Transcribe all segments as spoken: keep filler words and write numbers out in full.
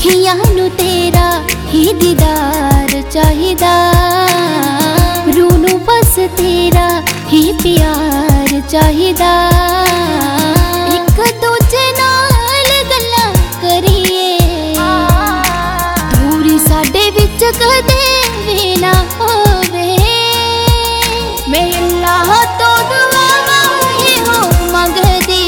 अखियां नू तेरा ही दीदार चाहिदा, रूह नू बस तेरा ही प्यार चाहिदा। एक दूजे नाल गल्लां करिए, दूरी साडे विच कदे भी ना होवे। मैं अल्लाह तो दुआवां इहो मंगदी,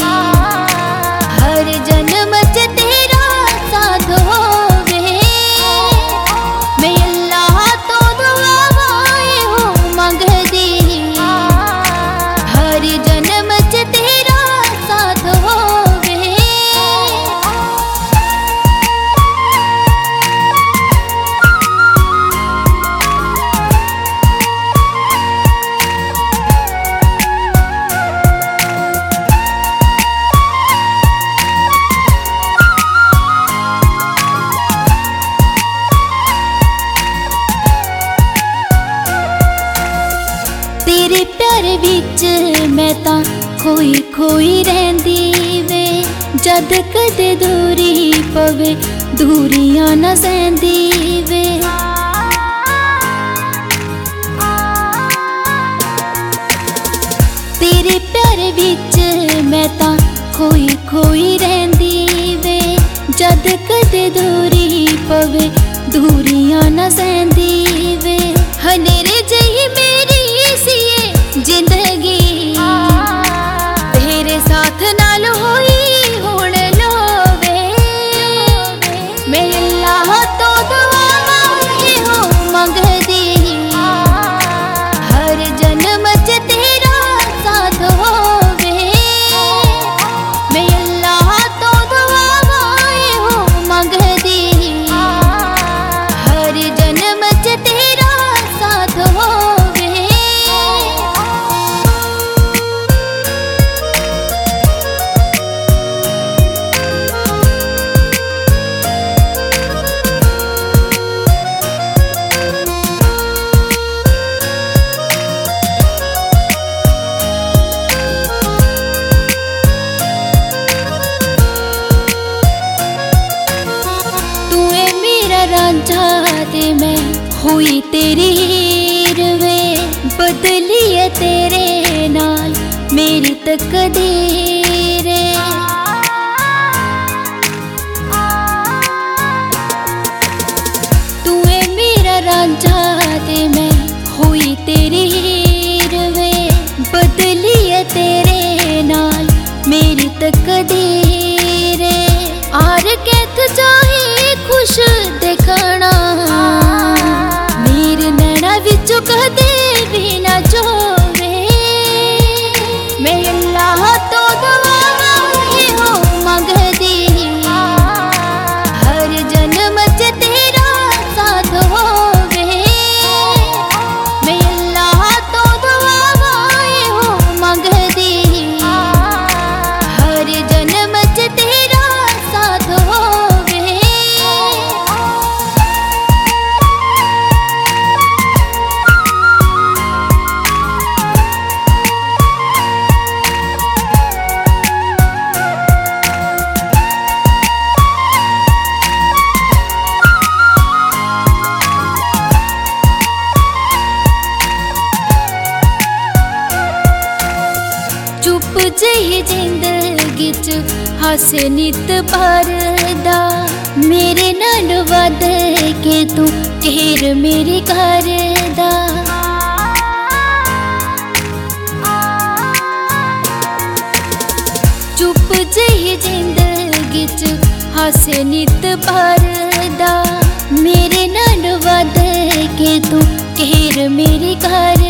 हर जन्म च तेरा साथ होवे। मैं अल्लाह तो दुआवां इहो मंगदी, हर जन्म च तेरा साथ होवे। तेरे प्यार विच मैं तां खोई खोई रहिंदी वे, जद कदे दूरी पवे दूरियां ना सहंदी वे। तेरे प्यार विच मैं तां खोई खोई रहिंदी वे, जद कदे दूरी पवे दूरियां ना सहंदी वे। हनेरे जही मेरी सीए जिंदगी, तेरे साथ नाल होई हुण लोवे। मैं अल्लाह तो दुआवां इहो मंगदी, हर जन्म च तेरा साथ होवे। मैं अल्लाह तो दुआवां इहो मंगदी, हर जन्म च तेरा साथ होवे। रांझा ते मैं हुई तेरी हीर वे, बदली है तेरे नाल मेरी तकदीर। तू है मेरा रांझा ते मैं हुई तेरी हीर वे, बदली है तेरे नाल मेरी तकदीर। आर कैथ जाए खुश देखना, मेरे नैना विचों कदे भी ना चोवे। मैं अल्लाह तो दुआवां इहो मंगदी, हर जन्म च तेरा साथ होवे। मैं अल्लाह तो दुआवां इहो मंगदी, हर जन्म च तेरा साथ होवे। चुप जही जिंदगी च हासे नित भरदा, मेरे नाल वध के तू ढेर मेरे करदा। चुप जही जिंदगी च हासे नित भरदा, मेरे नाल वध के तू ढेर मेरे करदा।